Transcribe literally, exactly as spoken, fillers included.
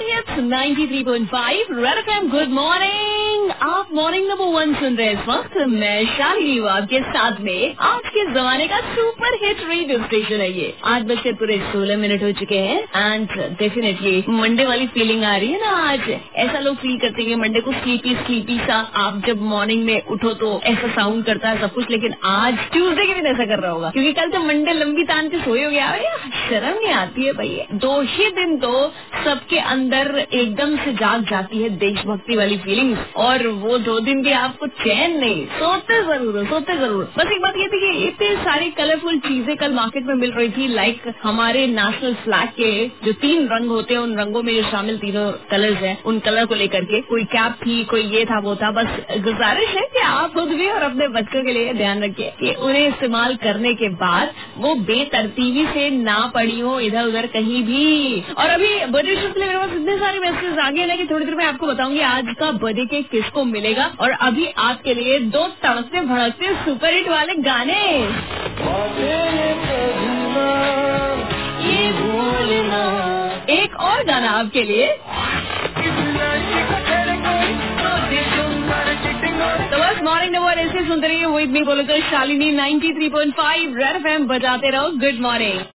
It's ninety three point five Red FM. Good morning. आप morning number one सुन रहे हैं इस वक्त। मैं शालिनी आपके साथ में। आज के जमाने का सुपर हिट रेडियो स्टेशन है ये। आठ बजकर पूरे सोलह मिनट हो चुके हैं एंड डेफिनेटली मंडे वाली फीलिंग आ रही है ना। आज ऐसा लोग फील करते हैं मंडे को स्लीपी स्लीपी सा। आप जब मॉर्निंग में उठो तो ऐसा साउंड करता है सब कुछ, लेकिन आज ट्यूसडे के दिन ऐसा कर रहा होगा क्योंकि कल तो मंडे लंबी तान के सोए हो गया। शर्म नहीं आती है भाई। दो ही दिन तो सबके अंदर एकदम से जाग जाती है देशभक्ति वाली फीलिंग्स, और वो दो दिन भी आपको चैन नहीं। सोते जरूर हो, सोते जरूर। बस एक बात ये थी कि इतने सारी कलरफुल चीजें कल मार्केट में मिल रही थी, लाइक हमारे नेशनल फ्लैग के जो तीन रंग होते हैं उन रंगों में जो शामिल तीनों कलर्स हैं उन कलर को लेकर के कोई कैप थी, कोई ये था वो था। बस गुजारिश है कि आप खुद भी और अपने बच्चों के लिए ध्यान रखिए कि उन्हें इस्तेमाल करने के बाद वो बेतरतीबी से ना पड़ी हो इधर उधर कहीं भी। और अभी बर्थडे विशेस के लिए मेरे पास इतने सारे मैसेज आ गए ना कि थोड़ी देर में आपको बताऊंगी आज का बर्थडे केक किसको मिलेगा। और अभी आपके लिए दो तड़कते भड़कते सुपर हिट वाले गाने। ये भूलना एक और गाना आपके लिए। तो बस मॉर्निंग नंबर ऐसे सुनते रहिए विद मी बोलो तो Shalini ninety three point five Red FM बजाते रहो। Good morning.